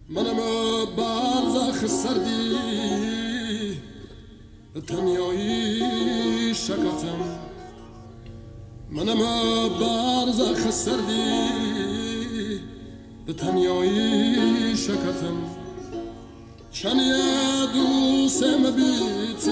منم برزخ سردی تنیایی شکاتم منم برزخ سردی تنیایی شکاتم چنیه دوسم بیت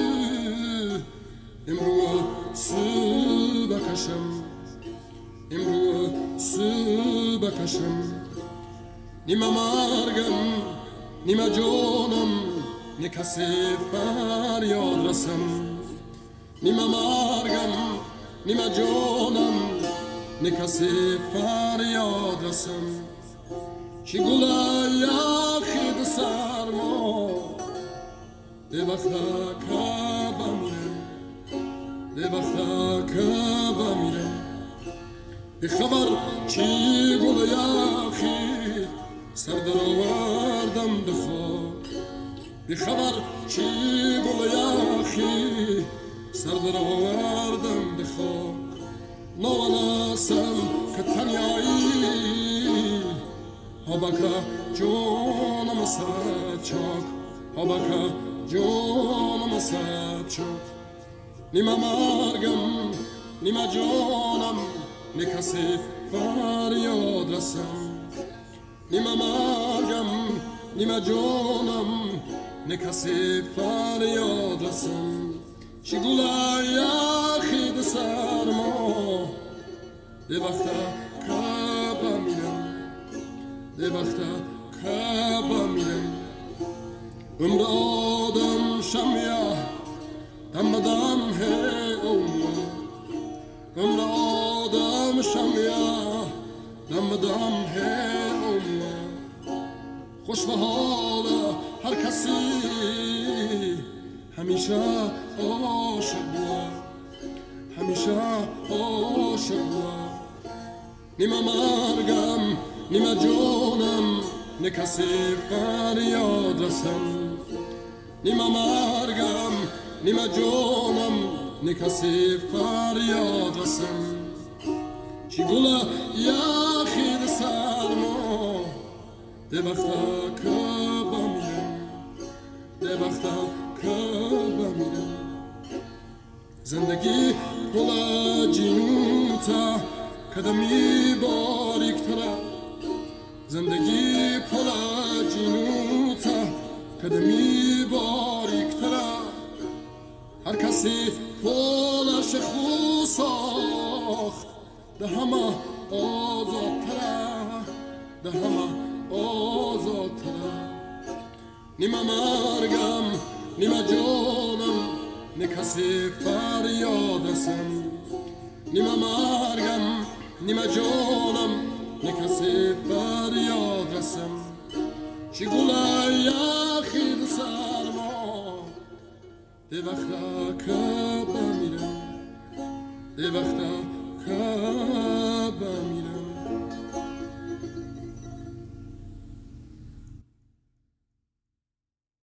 امرو سو بکشم امرو سو بکشم نیمه مرگم نیمه جانم نه کسی فریاد رسم نیمه مرگم نیمه جانم نه کسی فریاد رسم چی گله یخید سرما ده وقتا که بمیرم ده وقتا که بمیرم به خبر چی گله یخید سر در آوردم به خاک به خبر چی گل یخی سر در آوردم به خاک نوانستم که تنیایی ها بکا جانم سد چاک ها بکا جانم سد چاک نیمه مرگم نیمه جانم نه کسی فریاد رسم نیمه مرگم نیمه جانم نه کسی فریاد رسم چی گله یخید سرما ده وقتا که بمیرم ده وقتا که بمیرم عمر آدم شمیه دم بدم هی عمر آدم شمیه دم بدم هی خوش به حال هر کسی همیشه عاشق بود همیشه عاشق بود نیمه مرگم نیمه جانم نه کسی فریاد رسم نیمه مرگم نیمه جانم نه کسی فریاد رسم چی گله یخید سرما ده وقتا که بمیرم ده وقتا که بمیرم زندگی پل جنوتا قدمی باریک تره زندگی پل جنوتا قدمی باریک تره هر کسی پلش خو ساخت ده همه آزاد تره ده همه آزاد تره نیمه مرگم نیمه جانم نه کسی فریاد رسم نیمه مرگم نیمه جانم نه کسی فریاد رسم چی گله یخید سرما ده وقتا که بمیرم ده وقتا که بمیرم